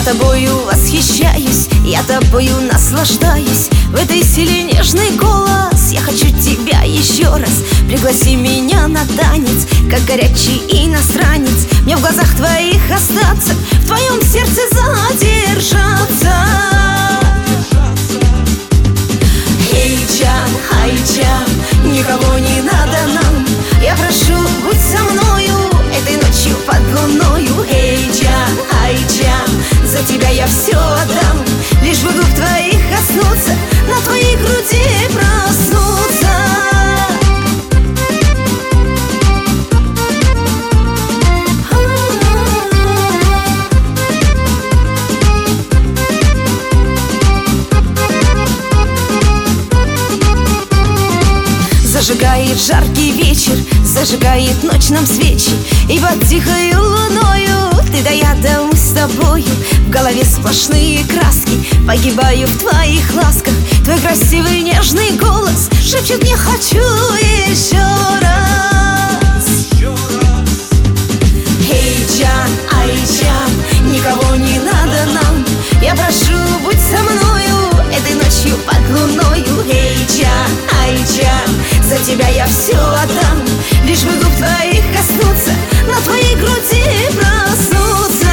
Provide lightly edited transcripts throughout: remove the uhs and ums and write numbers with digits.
Я тобою восхищаюсь, я тобою наслаждаюсь. В этой силе нежный голос. Я хочу тебя еще раз. Пригласи меня на танец, как горячий иностранец. Мне в глазах твоих остаться, в твоем сердце задержаться. Эй, Джан, ай, Джан, никого не надо нам. Я прошу, будь со мною этой ночью под луною. Эй, Джан, ай, Джан, за тебя я все отдам. Лишь бы губ твоих коснуться, на твоей груди проснуться. Зажигает жаркий вечер, зажигает ночь нам свечи. И под тихою луною ты да я, да мы с тобою. В голове сплошные краски, погибаю в твоих ласках. Твой красивый нежный голос шепчет мне: хочу еще раз. Эй, Джан, ай, Джан, никого не надо нам. Я прошу, будь со мною этой ночью под луною. Эй, Джан, ай, Джан, за тебя я все отдам. Лишь бы губ твоих коснуться, на твоей груди проснуться.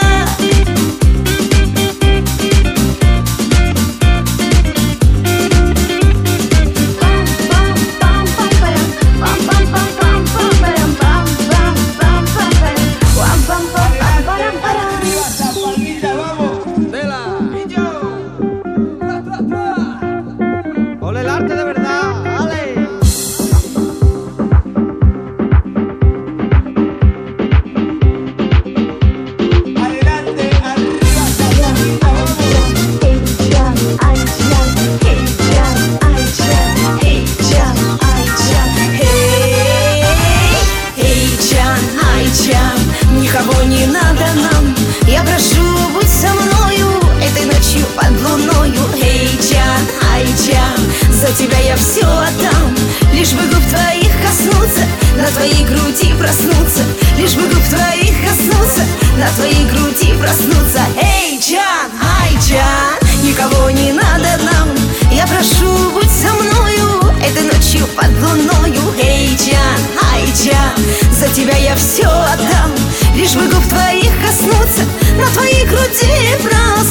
¡Ole el arte de verdad! ¡Ale! ¡Adelante, arriba, arriba, vamos! Эй, Джан, ай, Джан, эй, Джан, ай, Джан, эй, Джан, ай, Джан, эй, эй, Джан, ай, Джан, никого не надо нам. Я прошу, будь со мною этой ночью под луною. Эй, Джан, ай, Джан, за тебя я все отдам. Лишь бы губ твоих коснуться, на твоей груди проснуться. Лишь бы губ твоих коснуться, на твоей груди проснуться. Эй, Джан, ай, Джан, никого не надо нам. Я прошу, будь со мною этой ночью под луною. Эй, Джан, ай, Джан, за тебя я все отдам. Лишь бы губ твоих коснуться, на твоей груди проснуться.